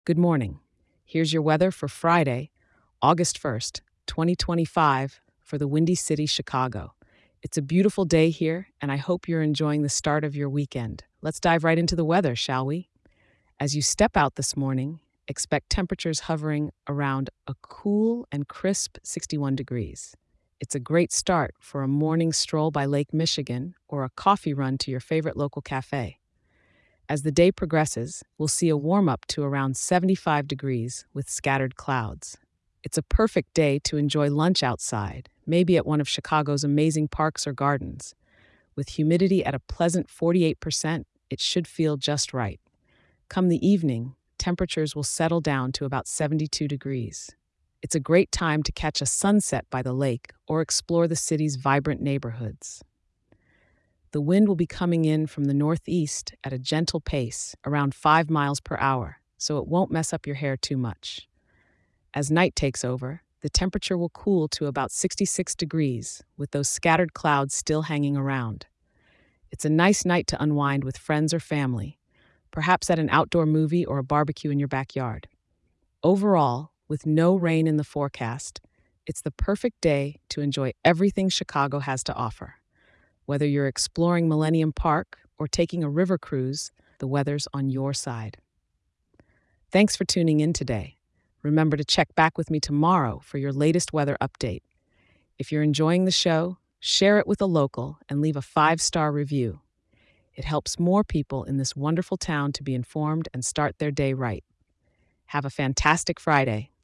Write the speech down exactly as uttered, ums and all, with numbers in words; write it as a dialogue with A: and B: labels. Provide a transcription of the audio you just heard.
A: Good morning. Here's your weather for Friday, August first, twenty twenty-five, for the Windy City, Chicago. It's a beautiful day here, and I hope you're enjoying the start of your weekend. Let's dive right into the weather, shall we? As you step out this morning, expect temperatures hovering around a cool and crisp sixty-one degrees. It's a great start for a morning stroll by Lake Michigan or a coffee run to your favorite local cafe. As the day progresses, we'll see a warm up to around seventy-five degrees with scattered clouds. It's a perfect day to enjoy lunch outside, maybe at one of Chicago's amazing parks or gardens. With humidity at a pleasant forty-eight percent, it should feel just right. Come the evening, temperatures will settle down to about seventy-two degrees. It's a great time to catch a sunset by the lake or explore the city's vibrant neighborhoods. The wind will be coming in from the northeast at a gentle pace, around five miles per hour, so it won't mess up your hair too much. As night takes over, the temperature will cool to about sixty-six degrees, with those scattered clouds still hanging around. It's a nice night to unwind with friends or family, perhaps at an outdoor movie or a barbecue in your backyard. Overall, with no rain in the forecast, it's the perfect day to enjoy everything Chicago has to offer. Whether you're exploring Millennium Park or taking a river cruise, the weather's on your side. Thanks for tuning in today. Remember to check back with me tomorrow for your latest weather update. If you're enjoying the show, share it with a local and leave a five-star review. It helps more people in this wonderful town to be informed and start their day right. Have a fantastic Friday.